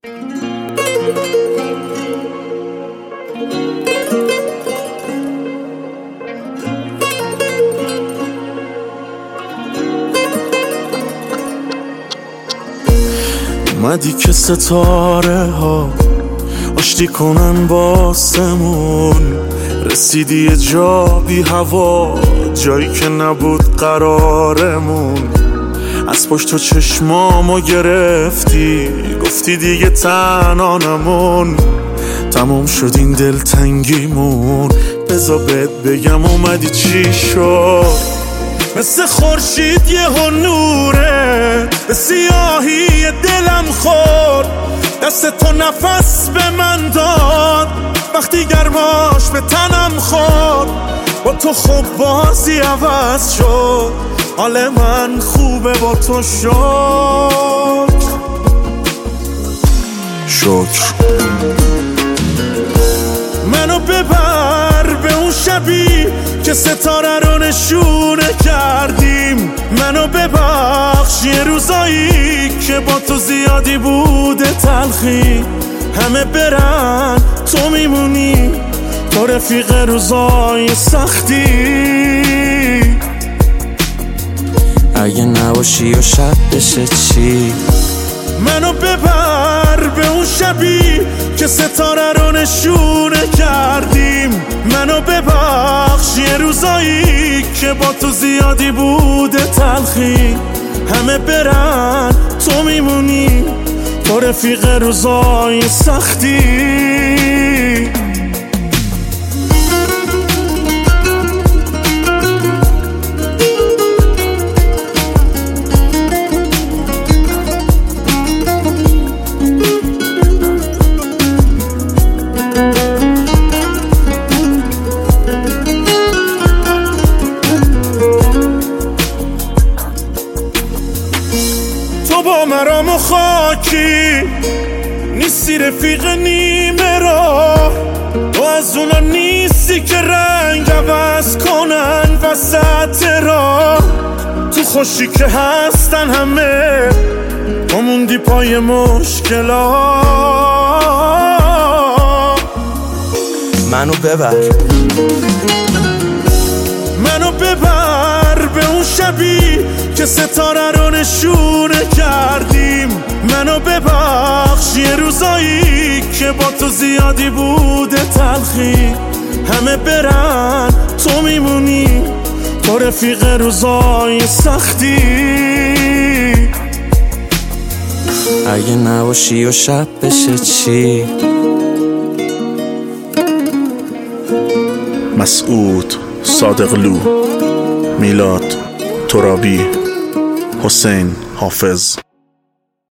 اومدی که ستاره ها آشتی کنن باسمون، رسیدی یه جا بی هوا، جایی که نبود قرارمون. از پشت تو چشمامو گرفتی، گفتی دیگه تنها نمون. تموم شد این دلتنگیمون، بذار بهت بگم اومدی چی شد. مثل خورشید یه نوره به سیاهی دلم خورد، دست تو نفس به من داد وقتی گرماش به تنم خورد. با تو خوب بازی عوض شد، حال من خوبه با تو شکر. منو ببر به اون شبی که ستاره رو نشونه کردیم، منو ببخش یه روزایی که با تو زیادی بوده تلخی. همه برن تو میمونی، تو رفیق روزای سختی. اگه نباشی و شب بشه چی؟ منو ببر به اون شبی که ستاره رو نشونه کردیم، منو ببخش یه روزایی که با تو زیادی بوده تلخی. همه برن تو میمونی، تو رفیق روزای سختی. تو با مرام و خاکی نیستی، رفیق نیمه راه. تو از اونا نیستی که رنگ عوض کنن وسط راه. تو خوشی که هستن همه، تو موندی پای مشکلات. منو ببر به اون شبی که ستاره رو نشونه کردیم، منو ببخش یه روزایی که با تو زیادی بوده تلخی. همه برن تو میمونی، تو رفیق روزای سختی. اگه نباشی و شب بشه چی؟ مسعود صادقلو، میلاد ترابی، حسین حافظ.